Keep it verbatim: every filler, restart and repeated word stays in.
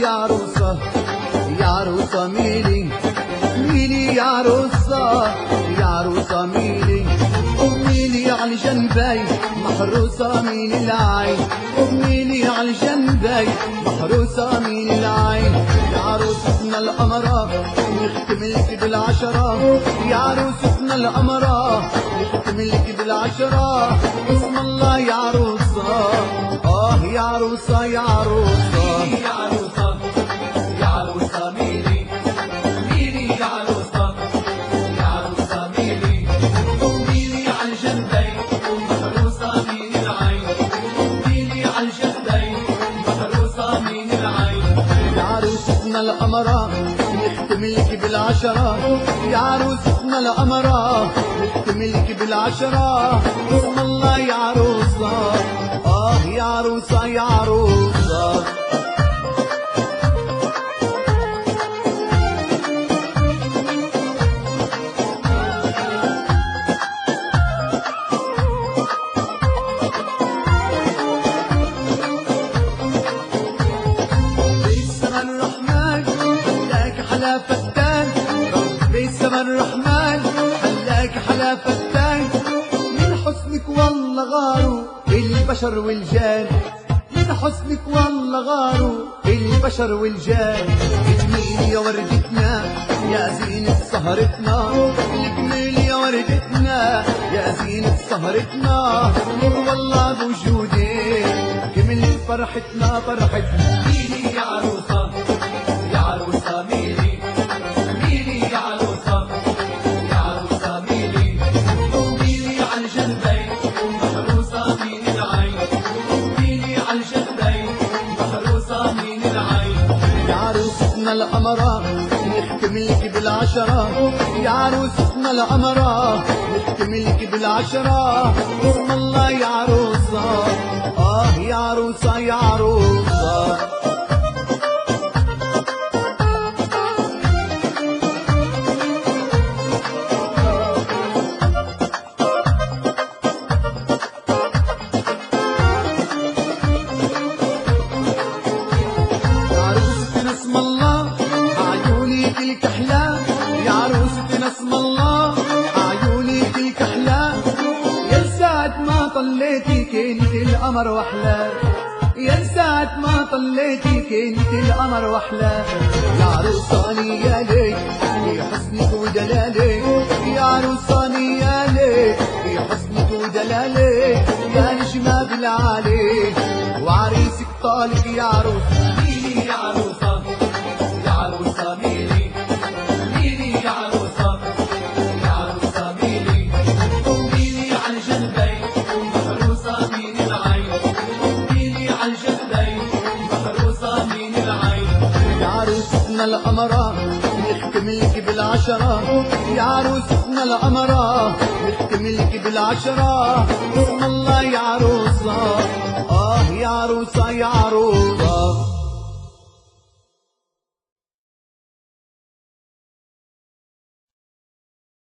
يا عروسة يا عروسة ميلي ميلي يا عروسة يا عروسة ميلي ميلي على جنبي محروسة من العين ميلي على جنبي محروسة من العين يا عروستنا القمرة نختم لك بالعشرة يا عروستنا القمرة نختم لك بالعشرة اسم الله يا عروسة اه يا عروسة يا عروسة يا عروسة يا عروسة ميلي ميلي يا عروسة يا عروسة ميلي ميلي على الجنبين محروسة من العين ميلي على الجنبين محروسة من العين يا عروستنا القمرة نختم لك بالعشرة يا عروستنا القمرة نختم لك بالعشرة اسم الله يا عروسة اه يا عروسة يا عروسة باسم الرحمن خلاك حلا فتان باسم الرحمن خلاك حلا فتان من حسنك والله غاروا البشر والجان من حسنك والله غاروا البشر والجان الجميل يا وردتنا يا زينة سهرتنا الجميل يا وردتنا يا زينة سهرتنا والله بوجودك كملت فرحتنا فرحتنا ميلي يا عروسة يا عروسة ميلي ميلي يا عروسة يا عروسة ميلي ميلي على الجنبين محروسة من العين ميلي على الجنبين محروسة من العين يا عروستنا القمرة نختم لك بالعشرة يا عروستنا القمرة نختم لك بالعشرة اسم الله يا عروسة اه يا عروسة يا عروسة عروستنا اسم الله عيونك الكحلة يا عروستنا اسم الله عيونك الكحلة يا ساعة ما طليتي كنت القمر وحلا يا ساعة ما طليتي كنت القمر وحلا يا عروساني يا ليك في حسنك ودلالك يا عروساني يا ليك في حسنك ودلالك يا نجمة بالعالي وعريسك طالق يا عروسة ميلي يا عروسة يا عروسة ميلي ميلي يا عروسة يا عروسة ميلي ميلي على الجنبين محروسة من العين ميلي على الجنبين محروسة من العين يا عروستنا القمرة نختم لك بالعشرة يا عروستنا القمرة نختم لك بالعشرة اسم الله يا عروسة اه يا عروسة يا عروسة